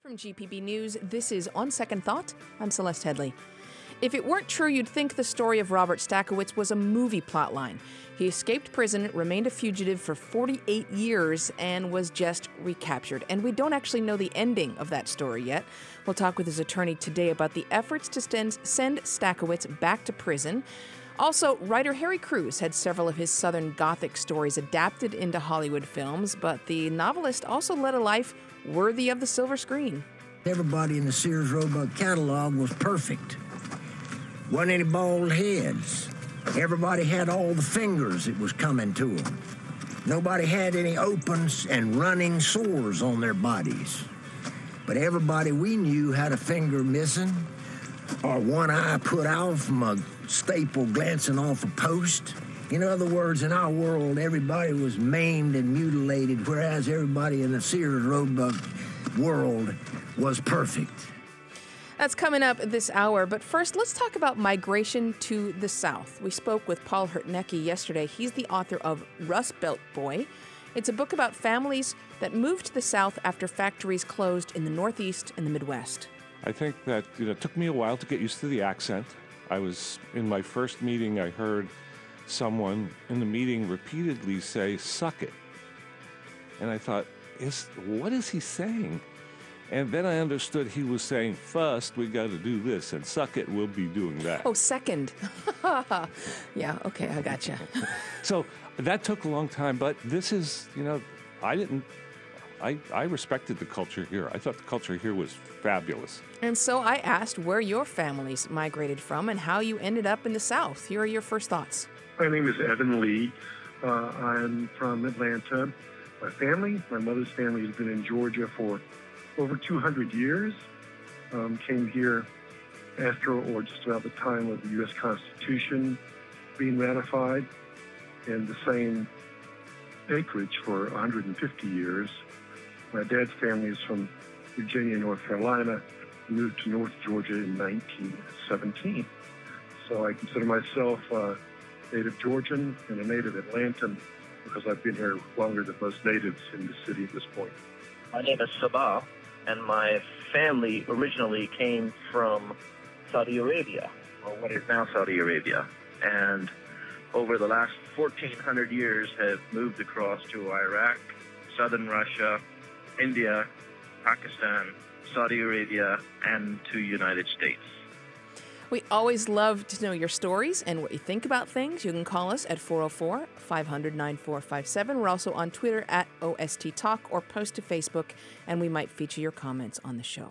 From GPB News, this is On Second Thought. I'm Celeste Headley. If it weren't true, you'd think the story of Robert Stakowicz was a movie plotline. He escaped prison, remained a fugitive for 48 years, and was just recaptured. And we don't actually know the ending of that story yet. We'll talk with his attorney today about the efforts to send Stakowicz back to prison. Also, writer Harry Crews had several of his Southern Gothic stories adapted into Hollywood films, but the novelist also led a life worthy of the silver screen. Everybody in the Sears Roebuck catalog was perfect. Wasn't any bald heads. Everybody had all the fingers that was coming to them. Nobody had any opens and running sores on their bodies. But everybody we knew had a finger missing, or one eye put out from a staple glancing off a post. In other words, in our world, everybody was maimed and mutilated, whereas everybody in the Sears Roebuck world was perfect. That's coming up this hour, but first, let's talk about migration to the South. We spoke with Paul Hurtnecki yesterday. He's the author of Rust Belt Boy. It's a book about families that moved to the South after factories closed in the Northeast and the Midwest. I think that it took me a while to get used to the accent. I was in my first meeting, I heard someone in the meeting repeatedly say, "Suck it." And I thought, what is he saying? And then I understood he was saying, first, we got to do this, and suck it, we'll be doing that. Oh, second. Yeah, okay, I gotcha. So that took a long time, but this is, I respected the culture here. I thought the culture here was fabulous. And so I asked where your families migrated from and how you ended up in the South. Here are your first thoughts. My name is Evan Lee. I'm from Atlanta. My mother's family has been in Georgia for over 200 years. Came here after or just about the time of the U.S. Constitution being ratified, and the same acreage for 150 years. My dad's family is from Virginia, North Carolina, moved to North Georgia in 1917. So I consider myself a native Georgian and a native Atlantan because I've been here longer than most natives in the city at this point. My name is Sabah, and my family originally came from Saudi Arabia, or what is now Saudi Arabia, and over the last 1,400 years have moved across to Iraq, southern Russia, India, Pakistan, Saudi Arabia, and to United States. We always love to know your stories and what you think about things. You can call us at 404-500-9457. We're also on Twitter at OST Talk, or post to Facebook, and we might feature your comments on the show.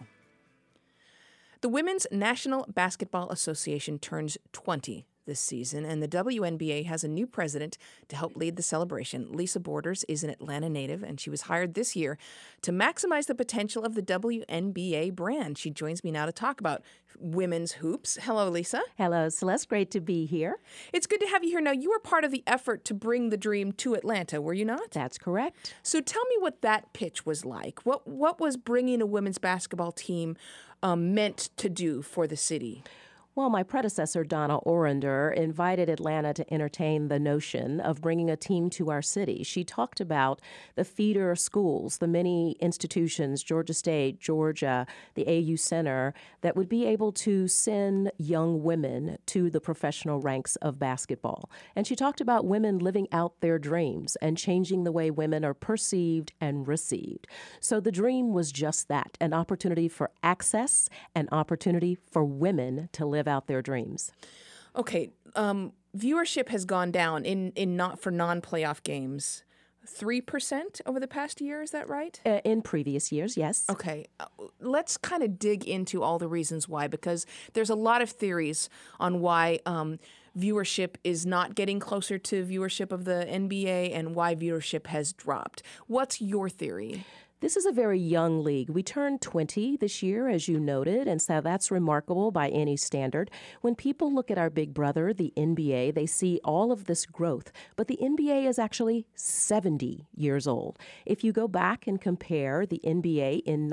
The Women's National Basketball Association turns 20 this season, and the WNBA has a new president to help lead the celebration. Lisa Borders is an Atlanta native, and she was hired this year to maximize the potential of the WNBA brand. She joins me now to talk about women's hoops. Hello, Lisa. Hello, Celeste. Great to be here. It's good to have you here. Now, you were part of the effort to bring the dream to Atlanta, were you not? That's correct. So tell me what that pitch was like. What was bringing a women's basketball team meant to do for the city? Well, my predecessor, Donna Orender, invited Atlanta to entertain the notion of bringing a team to our city. She talked about the feeder schools, the many institutions, Georgia State, Georgia, the AU Center, that would be able to send young women to the professional ranks of basketball. And she talked about women living out their dreams and changing the way women are perceived and received. So the dream was just that, an opportunity for access, an opportunity for women to live out their dreams. Okay, viewership has gone down in non-playoff games. 3% over the past year, is that right? In previous years, yes. Okay, let's kind of dig into all the reasons why, because there's a lot of theories on why viewership is not getting closer to viewership of the NBA and why viewership has dropped. What's your theory? This is a very young league. We turned 20 this year, as you noted, and so that's remarkable by any standard. When people look at our big brother, the NBA, they see all of this growth, but the NBA is actually 70 years old. If you go back and compare the NBA in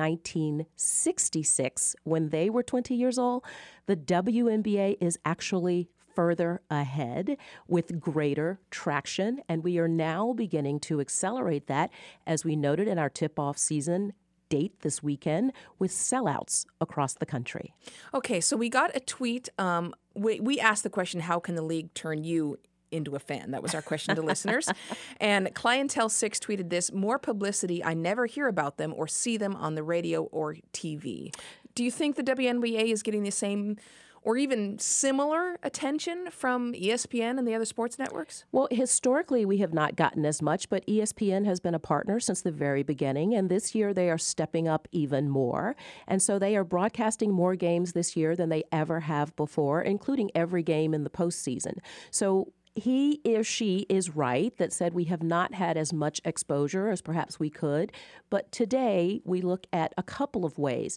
1966, when they were 20 years old, the WNBA is actually further ahead with greater traction, and we are now beginning to accelerate that, as we noted in our tip-off season date this weekend with sellouts across the country. Okay, so we got a tweet. We asked the question, how can the league turn you into a fan? That was our question to listeners. And Clientele6 tweeted this: more publicity, I never hear about them or see them on the radio or TV. Do you think the WNBA is getting the same or even similar attention from ESPN and the other sports networks? Well, historically, we have not gotten as much, but ESPN has been a partner since the very beginning, and this year they are stepping up even more. And so they are broadcasting more games this year than they ever have before, including every game in the postseason. So he or she is right that said we have not had as much exposure as perhaps we could. But today we look at a couple of ways.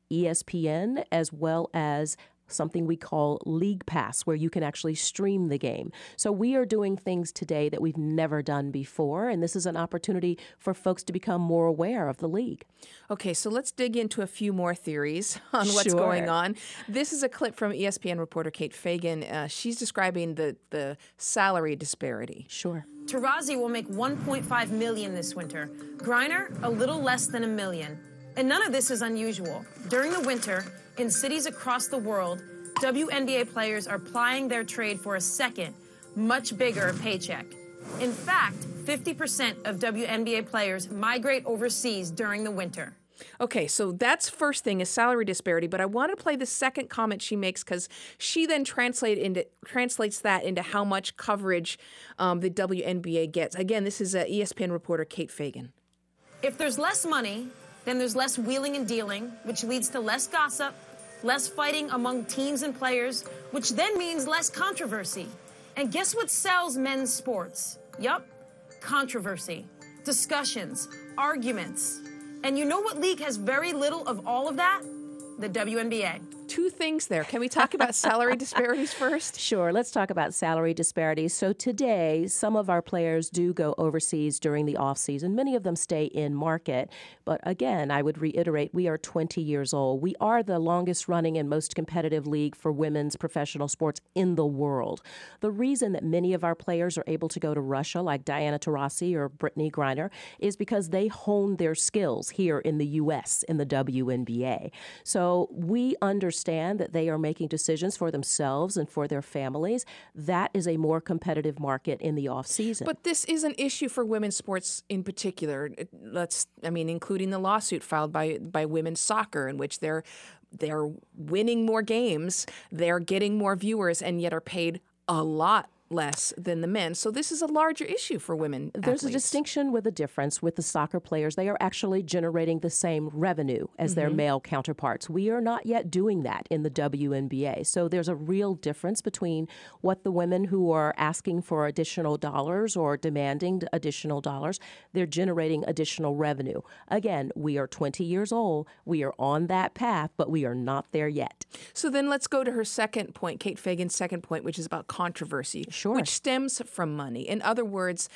ESPN, as well as something we call League Pass, where you can actually stream the game. So we are doing things today that we've never done before, and this is an opportunity for folks to become more aware of the league. Okay, so let's dig into a few more theories on what's going on. This is a clip from ESPN reporter Kate Fagan. She's describing the salary disparity. Sure. Taurasi will make $1.5 million this winter. Griner, a little less than $1 million. And none of this is unusual. During the winter, in cities across the world, WNBA players are plying their trade for a second, much bigger paycheck. In fact, 50% of WNBA players migrate overseas during the winter. Okay, so that's first thing is salary disparity, but I want to play the second comment she makes because she then translates that into how much coverage the WNBA gets. Again, this is ESPN reporter Kate Fagan. If there's less money, then there's less wheeling and dealing, which leads to less gossip, less fighting among teams and players, which then means less controversy. And guess what sells men's sports? Yup, controversy, discussions, arguments. And you know what league has very little of all of that? The WNBA. Two things there. Can we talk about salary disparities first? Sure. Let's talk about salary disparities. So today, some of our players do go overseas during the off season. Many of them stay in market. But again, I would reiterate, we are 20 years old. We are the longest running and most competitive league for women's professional sports in the world. The reason that many of our players are able to go to Russia, like Diana Taurasi or Brittany Griner, is because they honed their skills here in the U.S. in the WNBA. So we understand that they are making decisions for themselves and for their families. That is a more competitive market in the off season. But this is an issue for women's sports in particular. Including the lawsuit filed by women's soccer, in which they're winning more games, they're getting more viewers, and yet are paid a lot less than the men. So this is a larger issue for women There's athletes. a distinction with a difference with the soccer players. They are actually generating the same revenue as their male counterparts. We are not yet doing that in the WNBA. So there's a real difference between what the women who are asking for additional dollars or demanding additional dollars, they're generating additional revenue. Again, we are 20 years old. We are on that path, but we are not there yet. So then let's go to her second point, Kate Fagan's second point, which is about controversy. Sure. Which stems from money. In other words,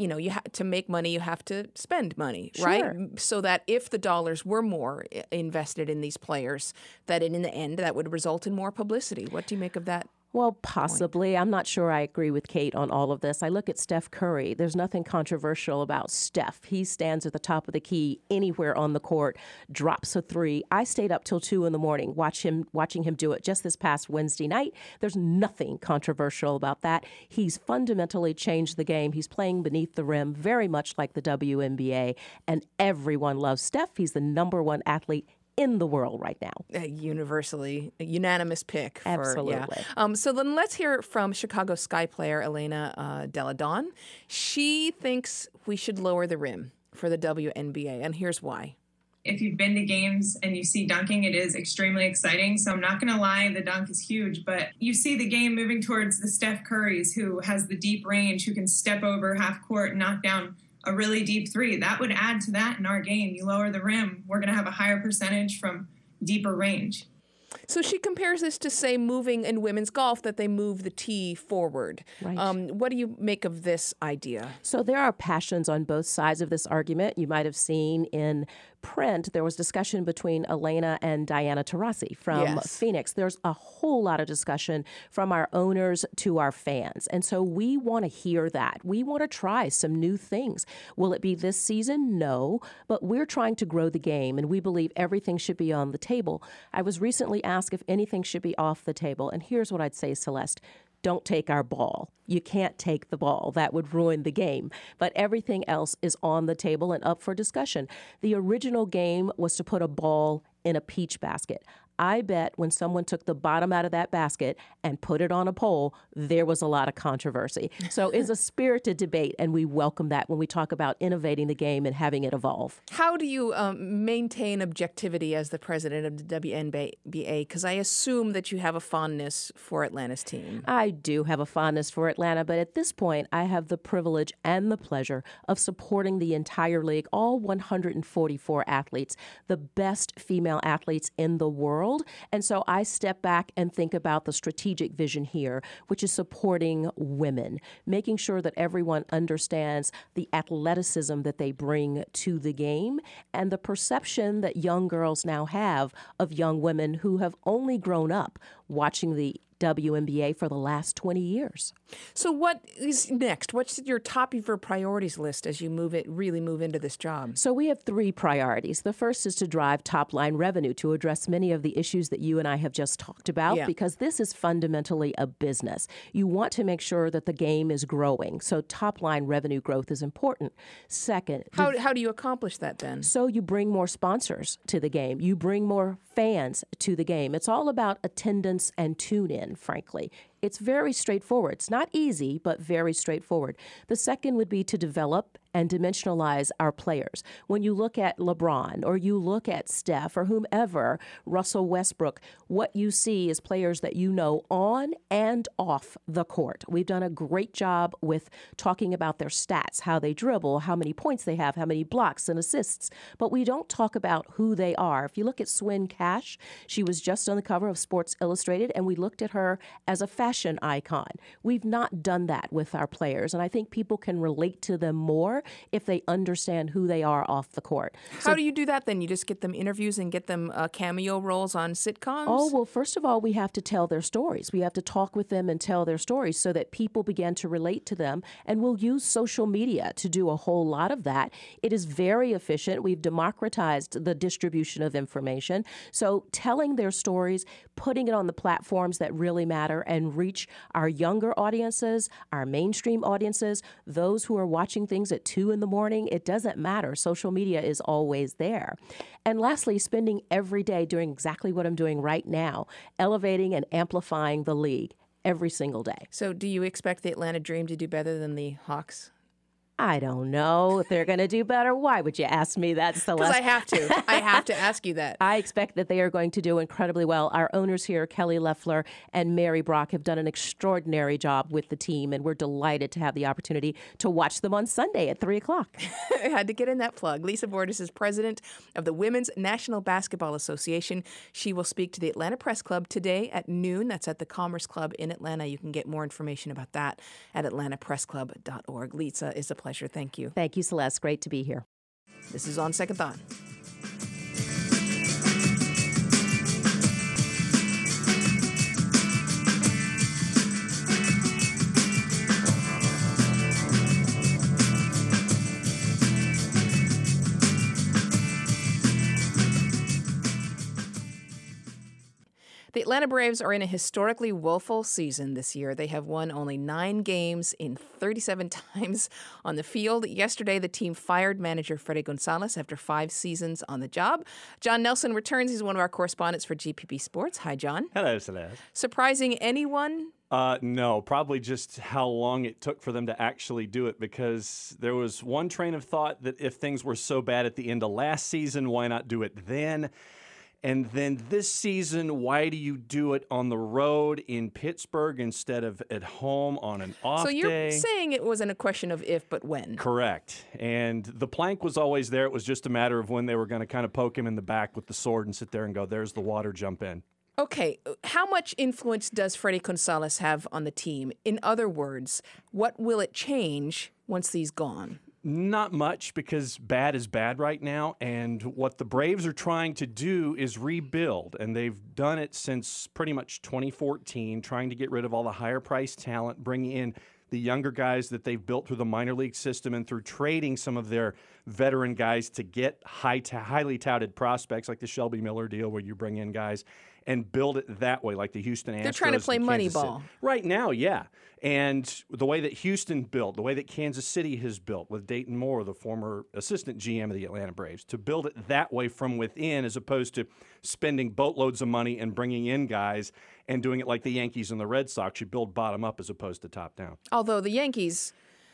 to make money, you have to spend money, Sure. right? So that if the dollars were more invested in these players, that in the end, that would result in more publicity. What do you make of that? Well, possibly. I'm not sure I agree with Kate on all of this. I look at Steph Curry. There's nothing controversial about Steph. He stands at the top of the key anywhere on the court, drops a three. I stayed up till 2 a.m. watching him do it just this past Wednesday night. There's nothing controversial about that. He's fundamentally changed the game. He's playing beneath the rim, very much like the WNBA, and everyone loves Steph. He's the number one athlete in the world right now. Universally, a unanimous pick. Absolutely. So then let's hear from Chicago Sky player Elena Delle Donne. She thinks we should lower the rim for the WNBA, and here's why. If you've been to games and you see dunking, it is extremely exciting. So I'm not going to lie, the dunk is huge, but you see the game moving towards the Steph Currys, who has the deep range, who can step over half court and knock down a really deep three. That would add to that in our game. You lower the rim, we're going to have a higher percentage from deeper range. So she compares this to, say, moving in women's golf, that they move the tee forward. Right. What do you make of this idea? So there are passions on both sides of this argument. You might have seen in print, there was discussion between Elena and Diana Taurasi from Yes. Phoenix. There's a whole lot of discussion from our owners to our fans. And so we want to hear that. We want to try some new things. Will it be this season? No. But we're trying to grow the game, and we believe everything should be on the table. I was recently asked if anything should be off the table. And here's what I'd say, Celeste. Don't take our ball. You can't take the ball. That would ruin the game. But everything else is on the table and up for discussion. The original game was to put a ball in a peach basket. I bet when someone took the bottom out of that basket and put it on a pole, there was a lot of controversy. So it's a spirited debate, and we welcome that when we talk about innovating the game and having it evolve. How do you maintain objectivity as the president of the WNBA? Because I assume that you have a fondness for Atlanta's team. I do have a fondness for Atlanta, but at this point, I have the privilege and the pleasure of supporting the entire league, all 144 athletes, the best female athletes in the world. And so I step back and think about the strategic vision here, which is supporting women, making sure that everyone understands the athleticism that they bring to the game and the perception that young girls now have of young women who have only grown up watching the WNBA for the last 20 years. So what is next? What's your top of your priorities list as you really move into this job? So we have 3 priorities. The first is to drive top-line revenue to address many of the issues that you and I have just talked about, because this is fundamentally a business. You want to make sure that the game is growing. So top-line revenue growth is important. Second, how do you accomplish that then? So you bring more sponsors to the game. You bring more fans to the game. It's all about attendance and tune-in, frankly. It's very straightforward. It's not easy, but very straightforward. The second would be to develop and dimensionalize our players. When you look at LeBron or you look at Steph or whomever, Russell Westbrook, what you see is players that you know on and off the court. We've done a great job with talking about their stats, how they dribble, how many points they have, how many blocks and assists, but we don't talk about who they are. If you look at Swin Cash, she was just on the cover of Sports Illustrated, and we looked at her as a fashion icon. We've not done that with our players, and I think people can relate to them more if they understand who they are off the court. How do you do that then? You just get them interviews and get them cameo roles on sitcoms? Oh, well, first of all, we have to tell their stories. We have to talk with them and tell their stories so that people begin to relate to them, and we'll use social media to do a whole lot of that. It is very efficient. We've democratized the distribution of information. So telling their stories, putting it on the platforms that really matter and reach our younger audiences, our mainstream audiences, those who are watching things at 2 in the morning, it doesn't matter. Social media is always there. And lastly, spending every day doing exactly what I'm doing right now, elevating and amplifying the league every single day. So do you expect the Atlanta Dream to do better than the Hawks? I don't know if they're going to do better. Why would you ask me that, Celeste? Because I have to. I have to ask you that. I expect that they are going to do incredibly well. Our owners here, Kelly Loeffler and Mary Brock, have done an extraordinary job with the team, and we're delighted to have the opportunity to watch them on Sunday at 3 o'clock. I had to get in that plug. Lisa Bordas is president of the Women's National Basketball Association. She will speak to the Atlanta Press Club today at noon. That's at the Commerce Club in Atlanta. You can get more information about that at atlantapressclub.org. Lisa, it's a pleasure. Thank you. Thank you, Celeste. Great to be here. This is On Second Thought. The Atlanta Braves are in a historically woeful season this year. They have won only 9 games in 37 times on the field. Yesterday, the team fired manager Fredi Gonzalez after 5 seasons on the job. John Nelson returns. He's one of our correspondents for GPB Sports. Hi, John. Hello, Celeste. Surprising anyone? No, probably just how long it took for them to actually do it, because there was one train of thought that if things were so bad at the end of last season, why not do it then? And then this season, why do you do it on the road in Pittsburgh instead of at home on an off day? So you're saying it wasn't a question of if, but when. Correct. And the plank was always there. It was just a matter of when they were going to kind of poke him in the back with the sword and sit there and go, there's the water, jump in. Okay, how much influence does Fredi Gonzalez have on the team? In other words, what will it change once he's gone? Not much, because bad is bad right now, and what the Braves are trying to do is rebuild, and they've done it since pretty much 2014, trying to get rid of all the higher-priced talent, bring in the younger guys that they've built through the minor league system and through trading some of their veteran guys to get highly touted prospects, like the Shelby Miller deal, where you bring in guys and build it that way, like the Houston Astros. They're trying to play Moneyball. Right now, yeah. And the way that Houston built, the way that Kansas City has built with Dayton Moore, the former assistant GM of the Atlanta Braves, to build it that way from within, as opposed to spending boatloads of money and bringing in guys and doing it like the Yankees and the Red Sox. You build bottom up as opposed to top down. Although the Yankees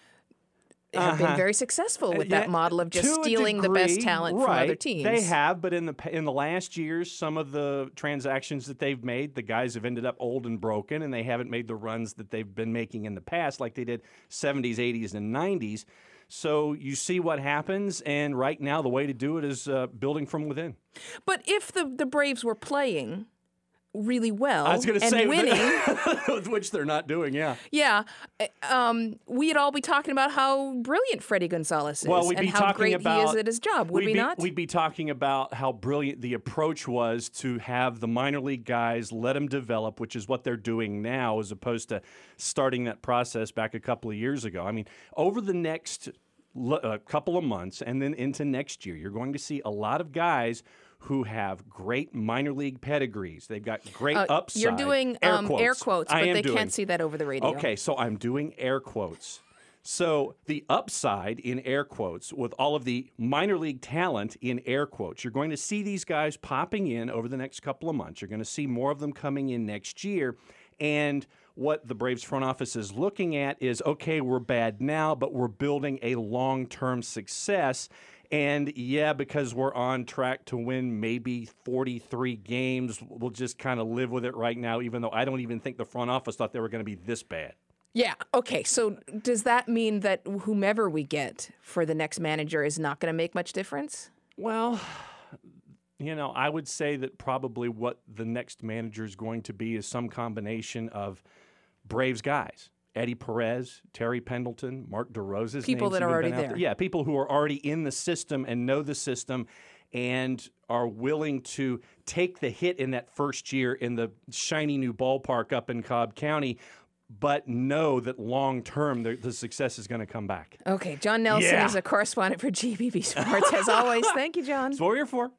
have been very successful with that model of just stealing the best talent from other teams. They have, but in the last years, some of the transactions that they've made, the guys have ended up old and broken, and they haven't made the runs that they've been making in the past, like they did 70s, 80s, and 90s. So you see what happens, and right now the way to do it is building from within. But if the Braves were playing really well I was going to say, winning, which they're not doing, yeah, we'd all be talking about how brilliant Freddie Gonzalez is, well, we'd and be how talking great about, he is at his job, would we not? We'd be talking about how brilliant the approach was to have the minor league guys, let them develop, which is what they're doing now, as opposed to starting that process back a couple of years ago. I mean, over the next couple of months and then into next year, you're going to see a lot of guys who have great minor league pedigrees. They've got great upside. You're doing air quotes, but they can't see that over the radio. Okay, so I'm doing air quotes. So the upside in air quotes with all of the minor league talent in air quotes, you're going to see these guys popping in over the next couple of months. You're going to see more of them coming in next year. And what the Braves front office is looking at is, okay, we're bad now, but we're building a long-term success. And yeah, because we're on track to win maybe 43 games, we'll just kind of live with it right now, even though I don't even think the front office thought they were going to be this bad. Yeah, okay, so does that mean that whomever we get for the next manager is not going to make much difference? Well, I would say that probably what the next manager is going to be is some combination of Braves guys. Eddie Perez, Terry Pendleton, Mark DeRosa's people that are already there. Yeah, people who are already in the system and know the system and are willing to take the hit in that first year in the shiny new ballpark up in Cobb County, but know that long-term the success is going to come back. Okay, John Nelson is a correspondent for GBB Sports, as always. Thank you, John. That's what we're here for.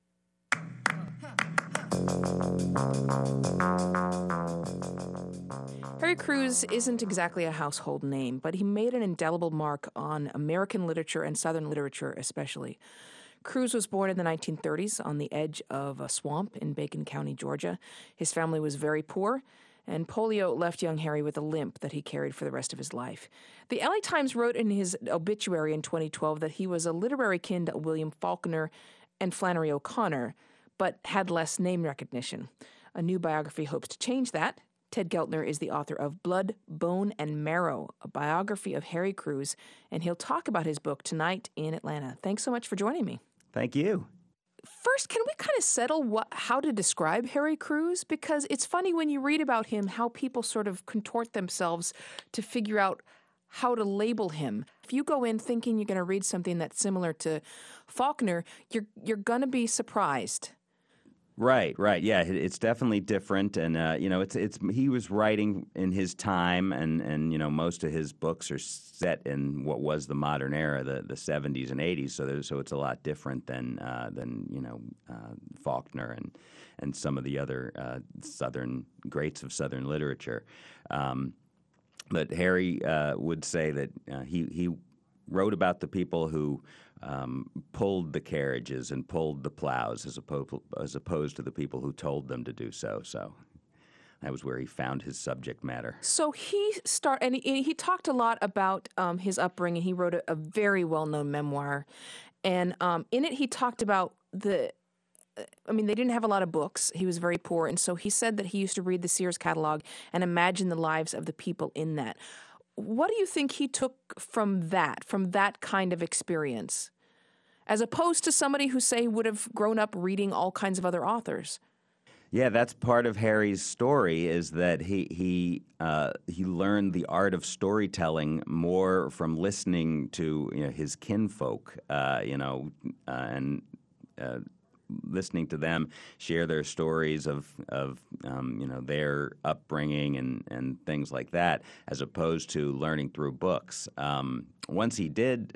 Harry Crews isn't exactly a household name, but he made an indelible mark on American literature and Southern literature especially. Crews was born in the 1930s on the edge of a swamp in Bacon County, Georgia. His family was very poor, and polio left young Harry with a limp that he carried for the rest of his life. The LA Times wrote in his obituary in 2012 that he was a literary kin to William Faulkner and Flannery O'Connor, but had less name recognition. A new biography hopes to change that. Ted Geltner is the author of Blood, Bone, and Marrow, a biography of Harry Crews, and he'll talk about his book tonight in Atlanta. Thanks so much for joining me. Thank you. First, can we kind of settle how to describe Harry Crews? Because it's funny when you read about him, how people sort of contort themselves to figure out how to label him. If you go in thinking you're going to read something that's similar to Faulkner, you're going to be surprised. Right. Yeah, it's definitely different, and it's he was writing in his time, and most of his books are set in what was the modern era, the 70s and 80s. So it's a lot different than Faulkner and some of the other Southern greats of Southern literature. But Harry would say that he wrote about the people who pulled the carriages and pulled the plows as opposed to the people who told them to do so. So that was where he found his subject matter. So he talked a lot about his upbringing. He wrote a very well-known memoir, and in it he talked about they didn't have a lot of books. He was very poor, and so he said that he used to read the Sears catalog and imagine the lives of the people in that. What do you think he took from that kind of experience, as opposed to somebody who, say, would have grown up reading all kinds of other authors? Yeah, that's part of Harry's story, is that he learned the art of storytelling more from listening to his kinfolk, and listening to them share their stories of their upbringing and things like that, as opposed to learning through books. Once he did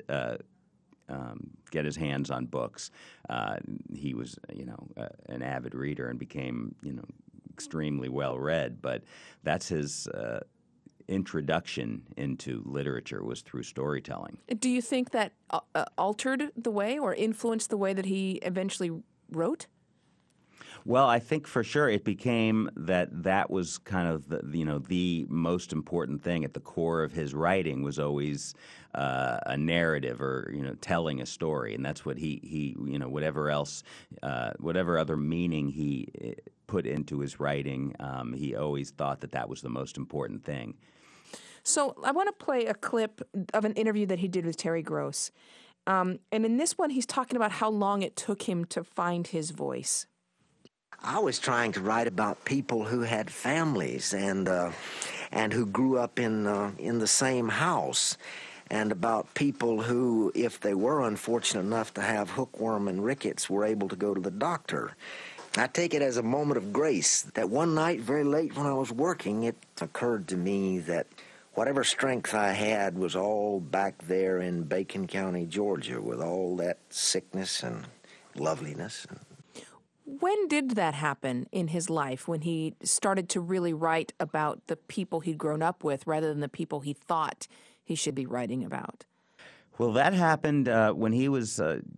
get his hands on books, he was an avid reader and became extremely well read. But that's his introduction into literature, was through storytelling. Do you think that altered the way or influenced the way that he eventually wrote? Well, I think for sure it became that was kind of the most important thing at the core of his writing, was always a narrative, or telling a story, and that's what he whatever else, whatever other meaning he put into his writing, he always thought that was the most important thing. So I want to play a clip of an interview that he did with Terry Gross, and in this one he's talking about how long it took him to find his voice. I was trying to write about people who had families and who grew up in the same house, and about people who, if they were unfortunate enough to have hookworm and rickets, were able to go to the doctor. I take it as a moment of grace that one night, very late when I was working, it occurred to me that whatever strength I had was all back there in Bacon County, Georgia, with all that sickness and loveliness. When did that happen in his life, when he started to really write about the people he'd grown up with rather than the people he thought he should be writing about? Well, that happened when he was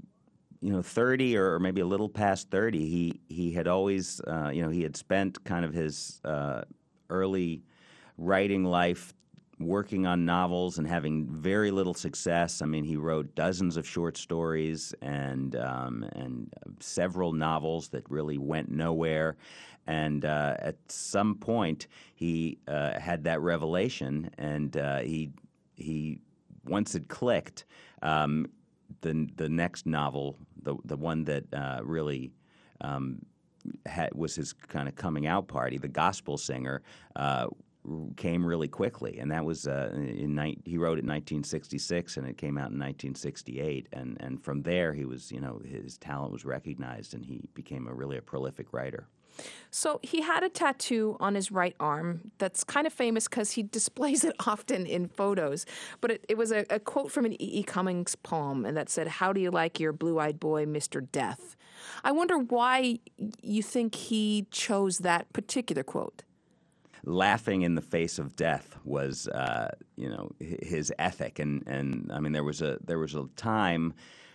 30 or maybe a little past 30. He had always, he had spent kind of his early writing life working on novels and having very little success. I mean, he wrote dozens of short stories and several novels that really went nowhere. And at some point, he had that revelation, and he once it clicked, the next novel, the one that really was his kind of coming out party, The Gospel Singer, came really quickly, and that was he wrote it in 1966, and it came out in 1968, and from there he was his talent was recognized, and he became a prolific writer. So he had a tattoo on his right arm that's kind of famous because he displays it often in photos. But it was a quote from an E.E. Cummings poem, and that said, "How do you like your blue-eyed boy, Mr. Death?" I wonder why you think he chose that particular quote. Laughing in the face of death was, his ethic, and I mean there was a time,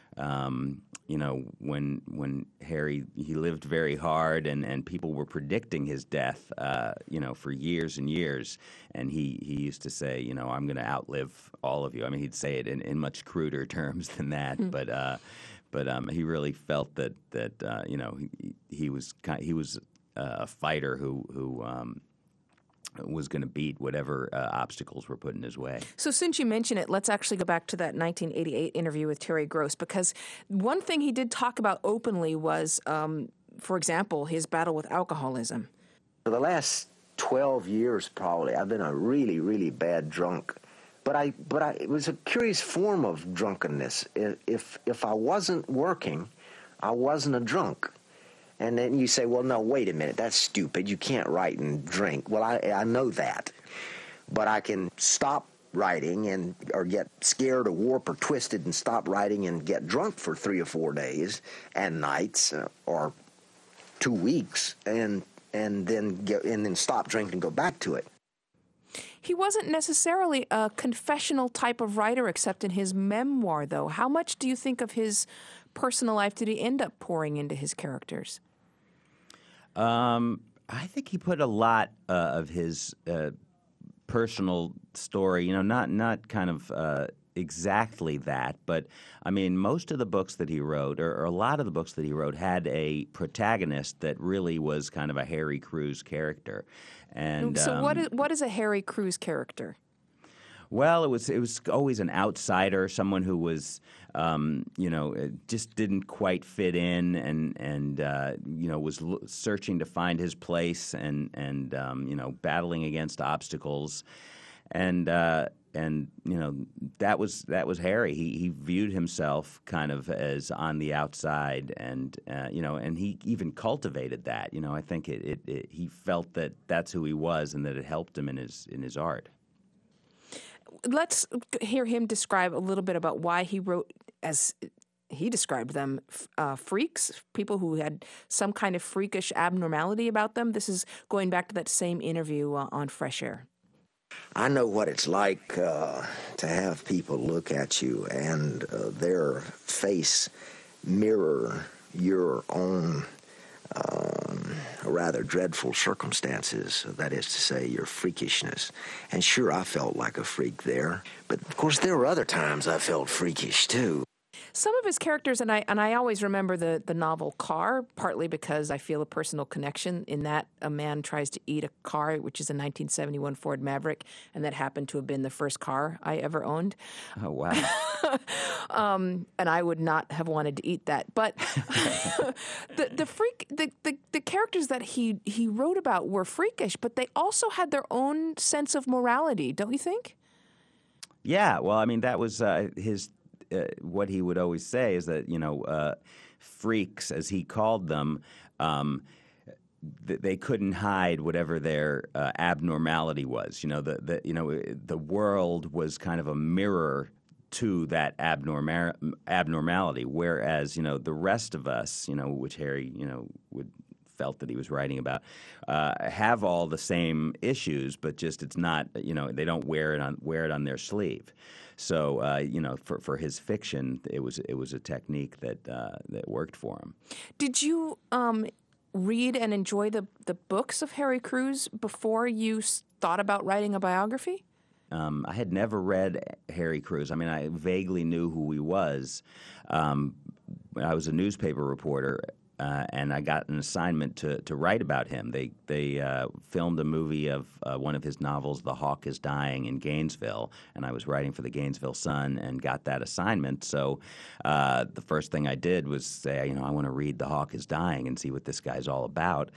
when Harry, he lived very hard, and people were predicting his death, for years and years, and he used to say, I'm going to outlive all of you. I mean, he'd say it in much cruder terms than that, but he really felt that he was a fighter who was going to beat whatever obstacles were put in his way. So since you mention it, let's actually go back to that 1988 interview with Terry Gross, because one thing he did talk about openly was, for example, his battle with alcoholism. For the last 12 years, probably, I've been a really, really bad drunk. But it was a curious form of drunkenness. If I wasn't working, I wasn't a drunk. And then you say, well, no, wait a minute, that's stupid. You can't write and drink. Well, I know that. But I can stop writing or get scared or warped or twisted and stop writing and get drunk for 3 or 4 days and nights or 2 weeks and then stop drinking and go back to it. He wasn't necessarily a confessional type of writer except in his memoir, though. How much do you think of his personal life did he end up pouring into his characters? I think he put a lot of his personal story, not kind of exactly that, but I mean, most of the books that he wrote, or a lot of the books that he wrote, had a protagonist that really was kind of a Harry Crews character. And so, what is a Harry Crews character? Well, it was always an outsider, someone who was, just didn't quite fit in, and was searching to find his place, and battling against obstacles, and that was Harry. He viewed himself kind of as on the outside, and he even cultivated that. I think he felt that that's who he was, and that it helped him in his art. Let's hear him describe a little bit about why he wrote, as he described them, freaks, people who had some kind of freakish abnormality about them. This is going back to that same interview on Fresh Air. I know what it's like to have people look at you and their face mirror your own rather dreadful circumstances, that is to say, your freakishness. And sure, I felt like a freak there, but of course there were other times I felt freakish too. Some of his characters, and I always remember the novel Car, partly because I feel a personal connection in that a man tries to eat a car, which is a 1971 Ford Maverick, and that happened to have been the first car I ever owned. Oh, wow. And I would not have wanted to eat that. But the characters that he wrote about were freakish, but they also had their own sense of morality, don't you think? Yeah, well, I mean, that was his... what he would always say is that, freaks, as he called them, they couldn't hide whatever their abnormality was. The world was kind of a mirror to that abnormality, whereas, the rest of us, which Harry, felt that he was writing about, have all the same issues, but just it's not, they don't wear it on their sleeve. So, for his fiction, it was a technique that worked for him. Did you read and enjoy the books of Harry Crews before you thought about writing a biography? I had never read Harry Crews. I mean, I vaguely knew who he was. I was a newspaper reporter. And I got an assignment to write about him. They filmed a movie of one of his novels, The Hawk is Dying, in Gainesville, and I was writing for the Gainesville Sun and got that assignment. So the first thing I did was say, I want to read The Hawk is Dying and see what this guy's all about.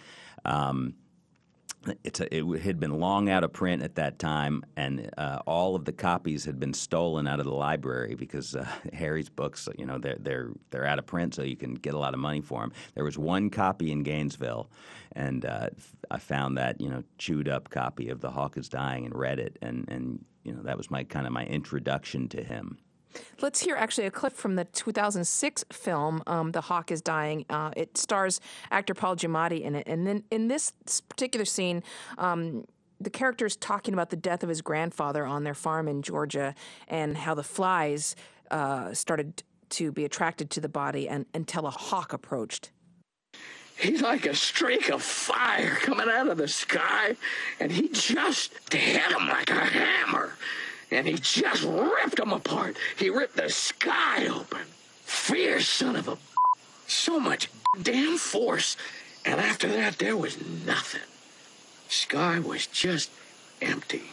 It had been long out of print at that time, and all of the copies had been stolen out of the library because Harry's books, they're out of print, so you can get a lot of money for them. There was one copy in Gainesville, and I found that chewed up copy of The Hawk is Dying and read it, and that was my introduction to him. Let's hear actually a clip from the 2006 film, The Hawk is Dying. It stars actor Paul Giamatti in it. And then in this particular scene, the character is talking about the death of his grandfather on their farm in Georgia and how the flies started to be attracted to the body until a hawk approached. He's like a streak of fire coming out of the sky, and he just hit him like a hammer. And he just ripped them apart. He ripped the sky open. Fierce son of a... So much damn force. And after that, there was nothing. Sky was just empty.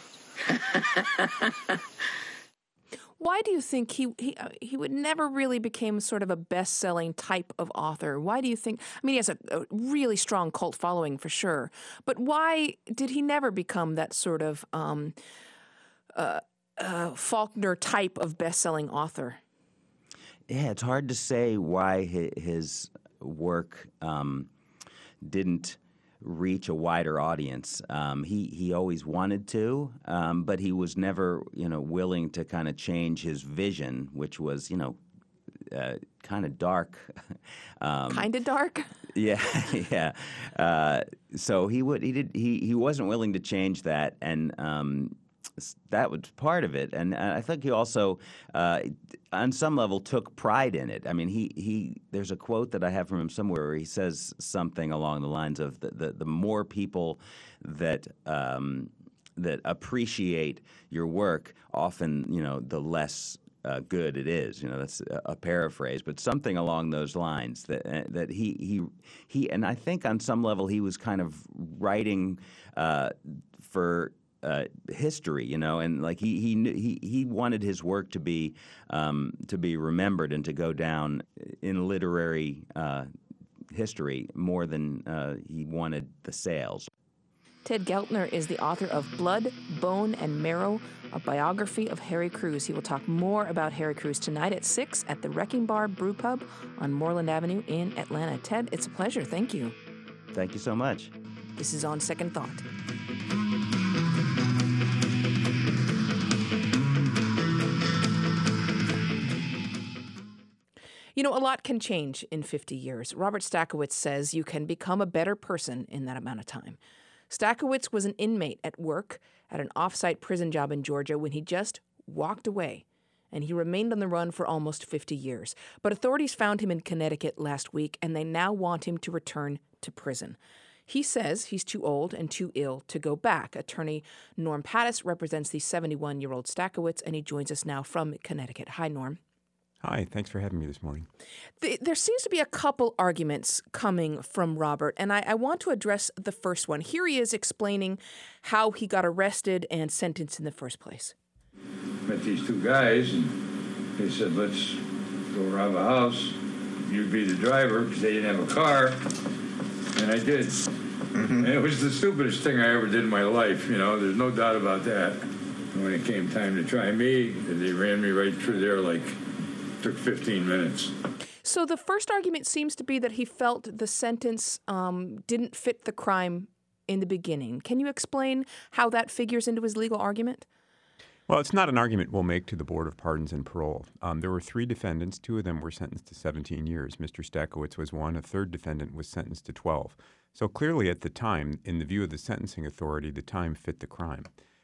Why do you think he would never really became sort of a best-selling type of author? Why do you think... I mean, he has a really strong cult following for sure. But why did he never become that sort of... Faulkner type of best-selling author? Yeah, it's hard to say why his work didn't reach a wider audience. He always wanted to, but he was never, willing to kind of change his vision, which was, kind of dark. Kind of dark? Yeah, yeah. So he wasn't willing to change that, and that was part of it. And I think he also, on some level, took pride in it. I mean, there's a quote that I have from him somewhere where he says something along the lines of the more people that appreciate your work, often, the less good it is. That's a paraphrase, but something along those lines. That he and I think on some level he was kind of writing for history, and like he wanted his work to be remembered and to go down in literary history more than he wanted the sales. Ted Geltner is the author of Blood, Bone, and Marrow, a biography of Harry Crews. He will talk more about Harry Crews tonight at 6 at the Wrecking Bar Brew Pub on Moreland Avenue in Atlanta. Ted, it's a pleasure. Thank you. Thank you so much. This is On Second Thought. You know, a lot can change in 50 years. Robert Stakowicz says you can become a better person in that amount of time. Stakowicz was an inmate at work at an off-site prison job in Georgia when he just walked away, and he remained on the run for almost 50 years. But authorities found him in Connecticut last week, and they now want him to return to prison. He says he's too old and too ill to go back. Attorney Norm Pattis represents the 71-year-old Stakowicz, and he joins us now from Connecticut. Hi, Norm. Hi, thanks for having me this morning. There seems to be a couple arguments coming from Robert, and I want to address the first one. Here he is explaining how he got arrested and sentenced in the first place. Met these two guys, and they said, let's go rob a house. You'd be the driver, because they didn't have a car. And I did. And it was the stupidest thing I ever did in my life, There's no doubt about that. And when it came time to try me, they ran me right through there took 15 minutes. So the first argument seems to be that he felt the sentence didn't fit the crime in the beginning. Can you explain how that figures into his legal argument? Well, it's not an argument we'll make to the Board of Pardons and Parole. There were 3 defendants. 2 of them were sentenced to 17 years. Mr. Stakowicz was one. A third defendant was sentenced to 12. So clearly at the time, in the view of the sentencing authority, the time fit the crime.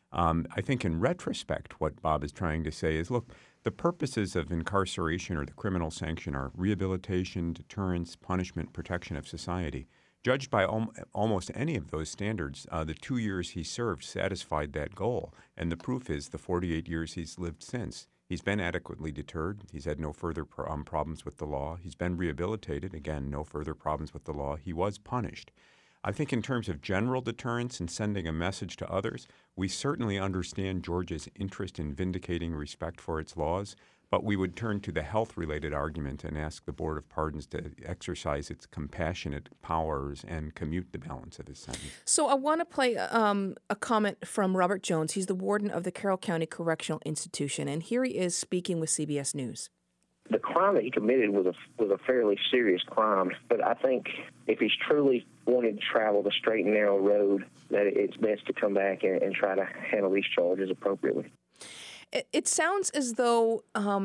I think in retrospect, what Bob is trying to say is, look, the purposes of incarceration or the criminal sanction are rehabilitation, deterrence, punishment, protection of society. Judged by almost any of those standards, the 2 years he served satisfied that goal. And the proof is the 48 years he's lived since. He's been adequately deterred. He's had no further problems with the law. He's been rehabilitated. Again, no further problems with the law. He was punished. I think in terms of general deterrence and sending a message to others, we certainly understand Georgia's interest in vindicating respect for its laws, but we would turn to the health-related argument and ask the Board of Pardons to exercise its compassionate powers and commute the balance of his sentence. So I want to play a comment from Robert Jones. He's the warden of the Carroll County Correctional Institution, and here he is speaking with CBS News. The crime that he committed was a fairly serious crime, but I think if he's truly wanted to travel the straight and narrow road, that it's best to come back and try to handle these charges appropriately. It sounds as though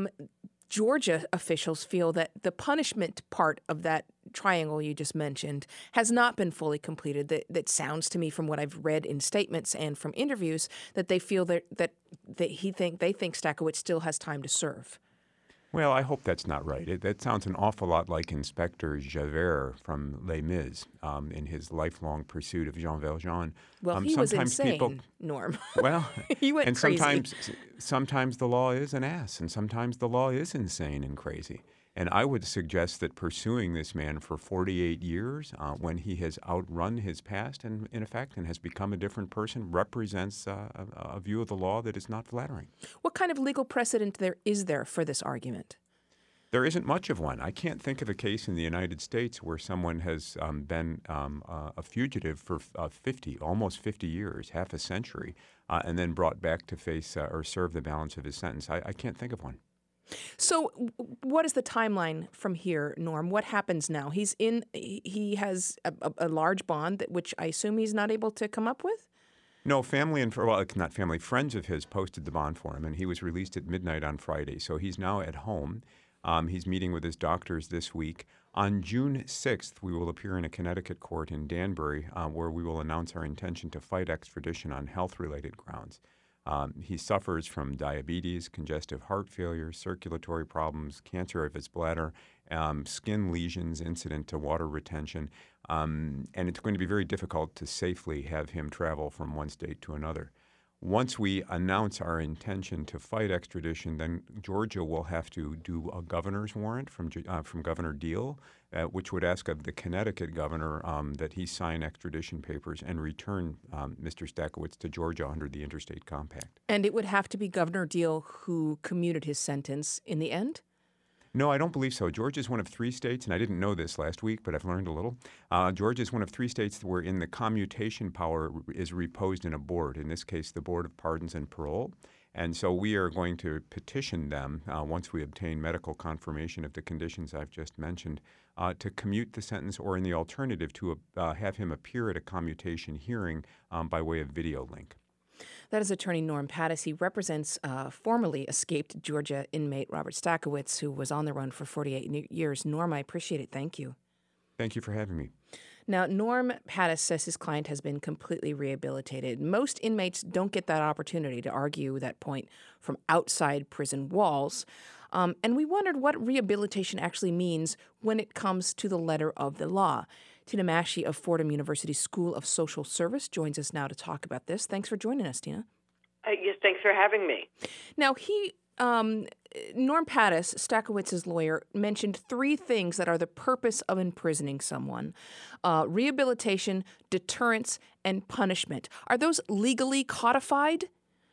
Georgia officials feel that the punishment part of that triangle you just mentioned has not been fully completed. That sounds to me, from what I've read in statements and from interviews, that they feel that they think Stakowicz still has time to serve. Well, I hope that's not right. That sounds an awful lot like Inspector Javert from Les Mis in his lifelong pursuit of Jean Valjean. Well, he was insane, Norm. Well, he went and crazy. sometimes the law is an ass, and sometimes the law is insane and crazy. And I would suggest that pursuing this man for 48 years, when he has outrun his past and, in effect, and has become a different person, represents a view of the law that is not flattering. What kind of legal precedent is there for this argument? There isn't much of one. I can't think of a case in the United States where someone has been a fugitive for almost 50 years, half a century, and then brought back to face or serve the balance of his sentence. I can't think of one. So what is the timeline from here, Norm? What happens now? He has a large bond, which I assume he's not able to come up with? No, friends of his posted the bond for him, and he was released at midnight on Friday. So he's now at home. He's meeting with his doctors this week. On June 6th, we will appear in a Connecticut court in Danbury, where we will announce our intention to fight extradition on health-related grounds. He suffers from diabetes, congestive heart failure, circulatory problems, cancer of his bladder, skin lesions incident to water retention, and it's going to be very difficult to safely have him travel from one state to another. Once we announce our intention to fight extradition, then Georgia will have to do a governor's warrant from Governor Deal, which would ask of the Connecticut governor that he sign extradition papers and return Mr. Stakowicz to Georgia under the Interstate Compact. And it would have to be Governor Deal who commuted his sentence in the end? No, I don't believe so. Georgia is one of 3 states, and I didn't know this last week, but I've learned a little. Georgia is one of 3 states wherein the commutation power is reposed in a board, in this case, the Board of Pardons and Parole. And so we are going to petition them, once we obtain medical confirmation of the conditions I've just mentioned, to commute the sentence, or in the alternative, to have him appear at a commutation hearing by way of video link. That is attorney Norm Pattis. He represents formerly escaped Georgia inmate Robert Stakowicz, who was on the run for 48 years. Norm, I appreciate it. Thank you. Thank you for having me. Now, Norm Pattis says his client has been completely rehabilitated. Most inmates don't get that opportunity to argue that point from outside prison walls. And we wondered what rehabilitation actually means when it comes to the letter of the law. Tina Maschie of Fordham University School of Social Service joins us now to talk about this. Thanks for joining us, Tina. Yes, thanks for having me. Now, Norm Pattis, Stakowitz's lawyer, mentioned 3 things that are the purpose of imprisoning someone: rehabilitation, deterrence, and punishment. Are those legally codified?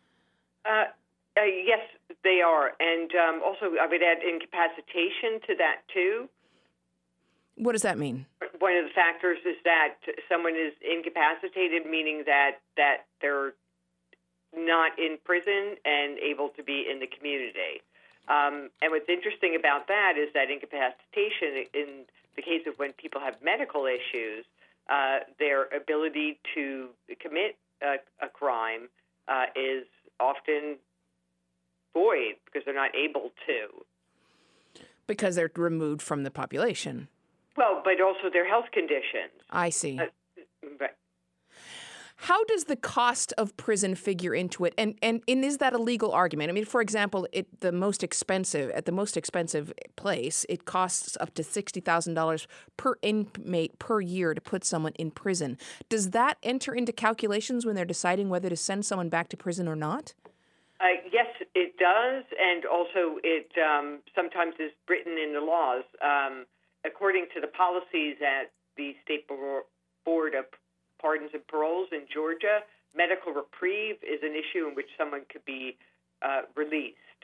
Yes, they are. And also, I would add incapacitation to that, too. What does that mean? One of the factors is that someone is incapacitated, meaning that they're not in prison and able to be in the community. And what's interesting about that is that incapacitation, in the case of when people have medical issues, their ability to commit a crime is often void because they're not able to. Because they're removed from the population. Well, but also their health conditions. I see. Right. How does the cost of prison figure into it? And is that a legal argument? I mean, for example, at the most expensive place, it costs up to $60,000 per inmate per year to put someone in prison. Does that enter into calculations when they're deciding whether to send someone back to prison or not? Yes, it does, and also it sometimes is written in the laws. According to the policies at the State Board of Pardons and Paroles in Georgia, medical reprieve is an issue in which someone could be released.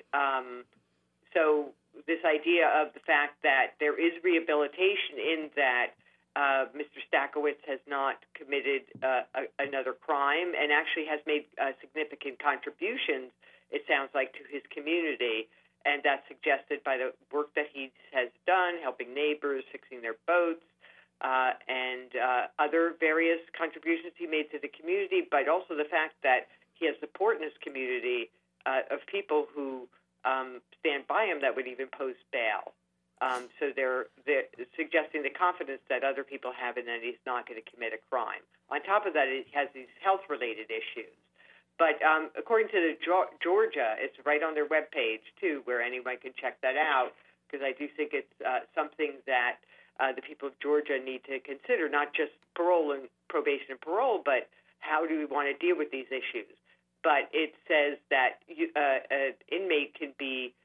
So this idea of the fact that there is rehabilitation in that Mr. Stakowicz has not committed another crime and actually has made significant contributions, it sounds like, to his community. And that's suggested by the work that he has done, helping neighbors, fixing their boats, and other various contributions he made to the community, but also the fact that he has support in his community of people who stand by him that would even post bail. So they're suggesting the confidence that other people have in that he's not going to commit a crime. On top of that, he has these health-related issues. But according to the Georgia, it's right on their webpage, too, where anyone can check that out, because I do think it's something that the people of Georgia need to consider, not just parole and probation and parole, but how do we want to deal with these issues. But it says that an inmate can be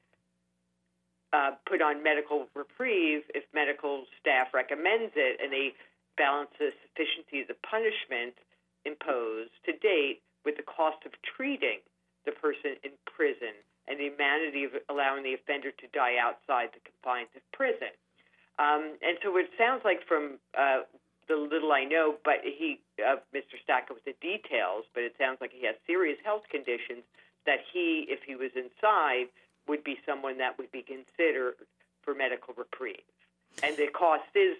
put on medical reprieve if medical staff recommends it, and they balance the sufficiency of the punishment imposed to date with the cost of treating the person in prison and the humanity of allowing the offender to die outside the confines of prison. And so it sounds like from the little I know, but Mr. Stackowitz, the details, but it sounds like he has serious health conditions that he, if he was inside, would be someone that would be considered for medical reprieve. And the cost is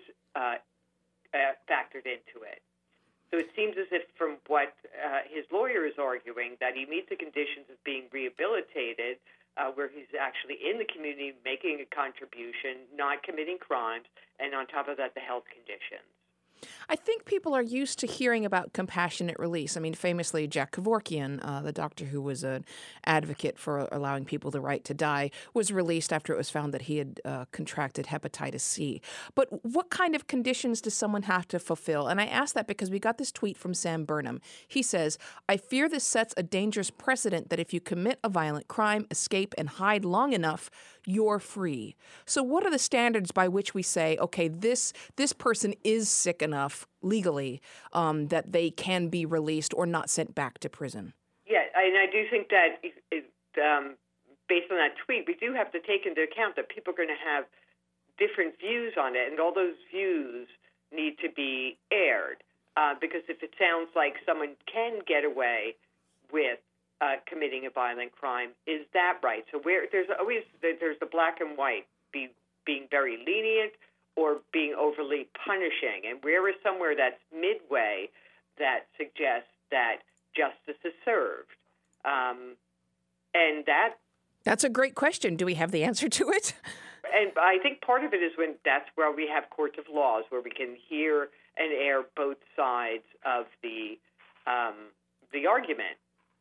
factored into it. So it seems as if from what his lawyer is arguing, that he meets the conditions of being rehabilitated, where he's actually in the community making a contribution, not committing crimes, and on top of that, the health conditions. I think people are used to hearing about compassionate release. I mean, famously, Jack Kevorkian, the doctor who was an advocate for allowing people the right to die, was released after it was found that he had contracted hepatitis C. But what kind of conditions does someone have to fulfill? And I ask that because we got this tweet from Sam Burnham. He says, "I fear this sets a dangerous precedent that if you commit a violent crime, escape, and hide long enough, you're free." So what are the standards by which we say, okay, this person is sick enough legally that they can be released or not sent back to prison? Yeah, and I do think that based on that tweet, we do have to take into account that people are going to have different views on it, and all those views need to be aired. Because if it sounds like someone can get away with committing a violent crime, is that right? So there's the black and white, being very lenient or being overly punishing, and where is somewhere that's midway that suggests that justice is served, and that's a great question. Do we have the answer to it? And I think part of it is when that's where we have courts of laws, where we can hear and air both sides of the argument.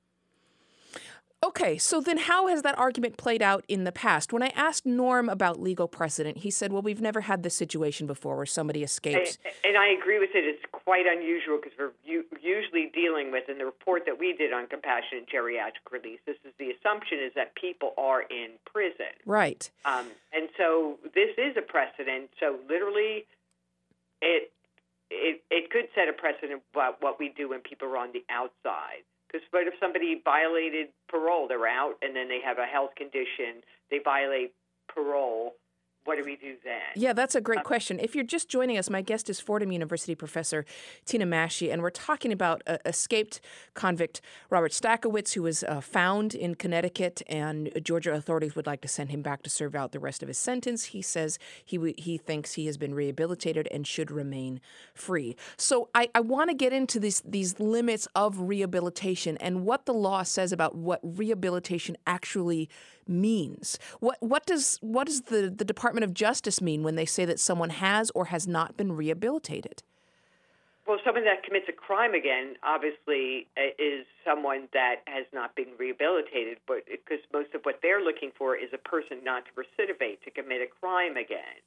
Okay, so then how has that argument played out in the past? When I asked Norm about legal precedent, he said, well, we've never had this situation before where somebody escapes. And I agree with it. It's quite unusual because we're usually dealing with, in the report that we did on compassionate geriatric release, this is the assumption is that people are in prison. Right. And so this is a precedent. So literally it could set a precedent about what we do when people are on the outside. Because what if somebody violated parole? They're out, and then they have a health condition. They violate parole. What do we do then? Yeah, that's a great question. If you're just joining us, my guest is Fordham University professor Tina Mashy, and we're talking about escaped convict Robert Stakowicz, who was found in Connecticut, and Georgia authorities would like to send him back to serve out the rest of his sentence. He says he thinks he has been rehabilitated and should remain free. So I want to get into these limits of rehabilitation and what the law says about what rehabilitation actually means. What does the Department of Justice mean when they say that someone has or has not been rehabilitated? Well, someone that commits a crime again, obviously, is someone that has not been rehabilitated, but because most of what they're looking for is a person not to recidivate, to commit a crime again.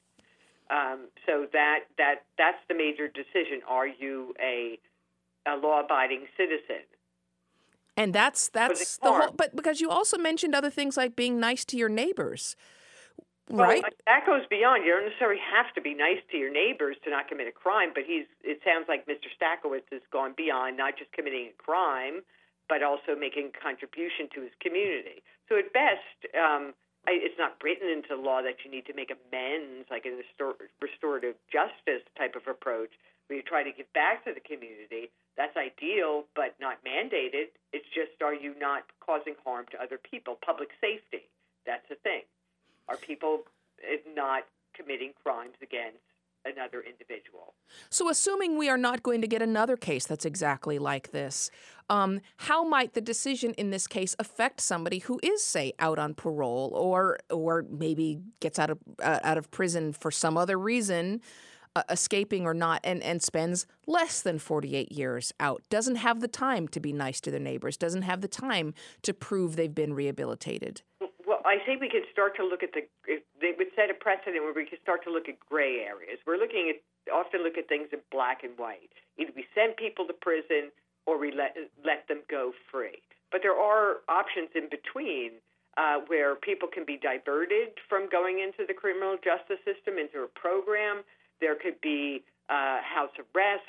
So that's the major decision. Are you a law-abiding citizen? And that's the whole. But because you also mentioned other things like being nice to your neighbors, right? Well, that goes beyond. You don't necessarily have to be nice to your neighbors to not commit a crime. But it sounds like Mr. Stakowicz has gone beyond not just committing a crime, but also making a contribution to his community. So at best, it's not written into law that you need to make amends, like in a restorative justice type of approach, where you try to give back to the community. That's ideal, but not mandated. It's just, are you not causing harm to other people? Public safety, that's the thing. Are people not committing crimes against another individual? So assuming we are not going to get another case that's exactly like this, how might the decision in this case affect somebody who is, say, out on parole or maybe gets out of prison for some other reason, escaping or not, and spends less than 48 years out, doesn't have the time to be nice to their neighbors, doesn't have the time to prove they've been rehabilitated? Well, I think we could start to look at they would set a precedent where we could start to look at gray areas. We're often look at things in black and white. Either we send people to prison or we let them go free. But there are options in between where people can be diverted from going into the criminal justice system, into a program. There could be house arrest,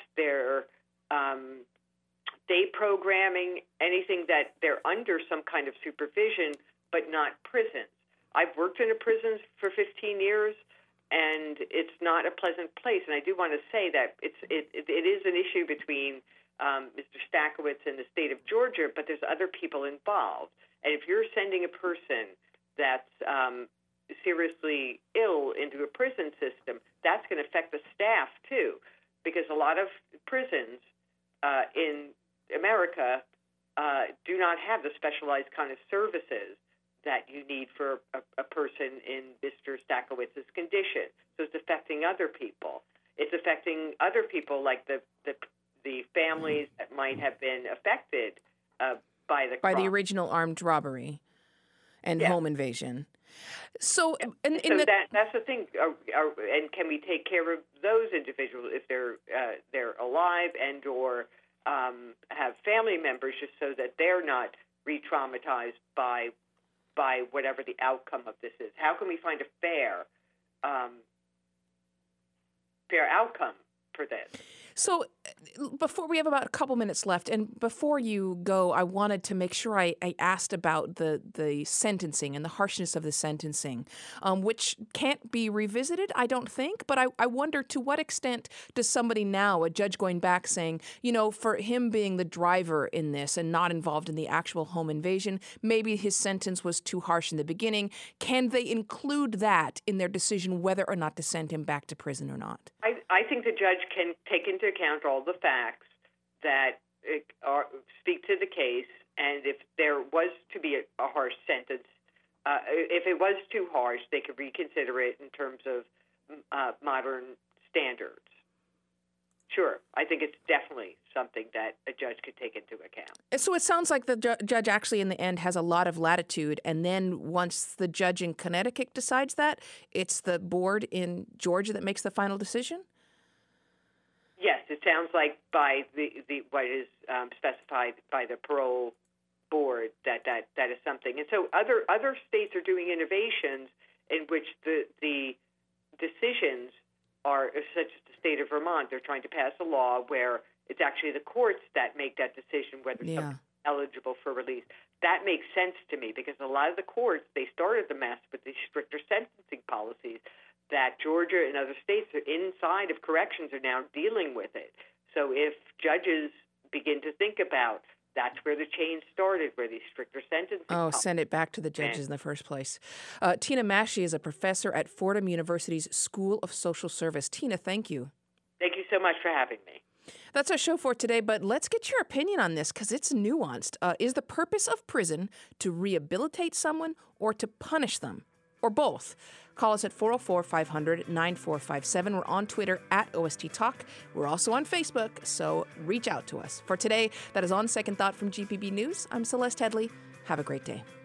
day programming, anything that they're under some kind of supervision, but not prisons. I've worked in a prison for 15 years, and it's not a pleasant place. And I do want to say that it is an issue between Mr. Stakowicz and the state of Georgia, but there's other people involved. And if you're sending a person that's seriously ill into a prison system, that's going to affect the staff too, because a lot of prisons in America do not have the specialized kind of services that you need for a person in Mr. Stakowitz's condition. So it's affecting other people. it's affecting other people, like the families that might have been affected by the original armed robbery and home invasion. So, that's the thing. And can we take care of those individuals if they're alive and or have family members, just so that they're not re-traumatized by whatever the outcome of this is? How can we find a fair outcome for this? So before we have about a couple minutes left, and before you go, I wanted to make sure I asked about the sentencing and the harshness of the sentencing, which can't be revisited, I don't think. But I wonder, to what extent does somebody now, a judge going back, saying, for him being the driver in this and not involved in the actual home invasion, maybe his sentence was too harsh in the beginning. Can they include that in their decision whether or not to send him back to prison or not? I think the judge can take into account all the facts that speak to the case, and if there was to be a harsh sentence, if it was too harsh, they could reconsider it in terms of modern standards. Sure, I think it's definitely something that a judge could take into account. So it sounds like the judge actually in the end has a lot of latitude, and then once the judge in Connecticut decides that, it's the board in Georgia that makes the final decision? Yes, it sounds like by the what is specified by the parole board that is something. And so other states are doing innovations in which the decisions are, such as the state of Vermont. They're trying to pass a law where it's actually the courts that make that decision whether someone's eligible for release. That makes sense to me, because a lot of the courts, they started the mess with these stricter sentencing policies that Georgia and other states inside of corrections are now dealing with it. So if judges begin to think about, that's where the change started, where these stricter sentencing policies. Send it back to the judges in the first place. Tina Maschie is a professor at Fordham University's School of Social Service. Tina, thank you. Thank you so much for having me. That's our show for today, but let's get your opinion on this, because it's nuanced. Is the purpose of prison to rehabilitate someone or to punish them, or both? Call us at 404-500-9457. We're on Twitter at OST Talk. We're also on Facebook, so reach out to us. For today, that is On Second Thought from GPB News. I'm Celeste Headley. Have a great day.